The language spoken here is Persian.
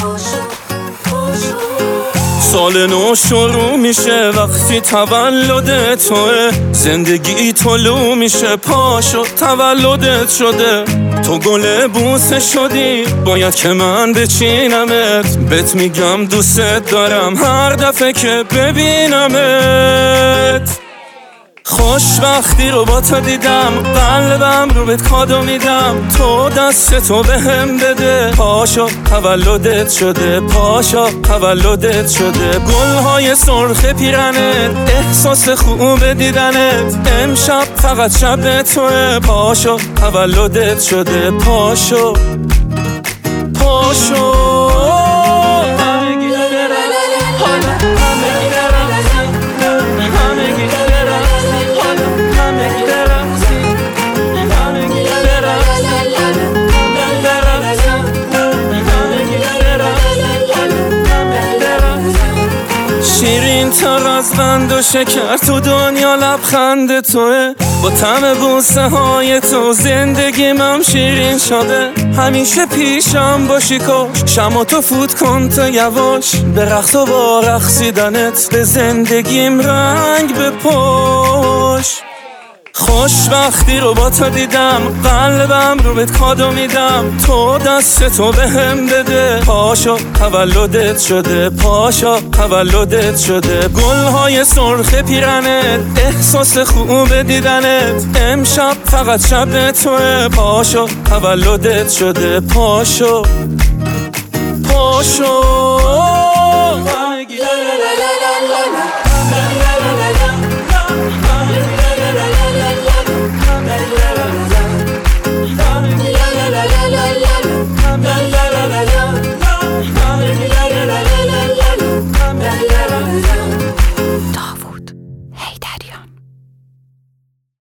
سال نو شروع میشه وقتی تولد توه، زندگی طلوع میشه پاشو تولدت شده. تو گل بوسه شدی باید که من بچینمت، بهت میگم دوست دارم هر دفعه که ببینمت. خوشبختی رو با تو دیدم، قلبم رو بهت کادو میدم، تو دست تو بهم بده. پاشو تولدت شده، پاشو تولدت شده. گلهای سرخ پیرنت، احساس خوب دیدنت، امشب فقط شب توه. پاشو تولدت شده، پاشو پاشو. شیرین تر از قند و شکر تو دنیا لبخند توه، با طعم بوسه های تو زندگیم هم شیرین شده. همیشه پیشم باشی کاش، شما تو فوت کن تا یواش، به رقص و با رقصیدنت به زندگیم رنگ بپاش. خوشبختی رو با تو دیدم، قلبم رو بهت کادو میدم، تو دست تو بهم بده. پاشو تولدت شده، پاشو تولدت شده. گلهای سرخ پیرنت، احساس خوب دیدنت، امشب فقط شب توه. پاشو تولدت شده، پاشو پاشو.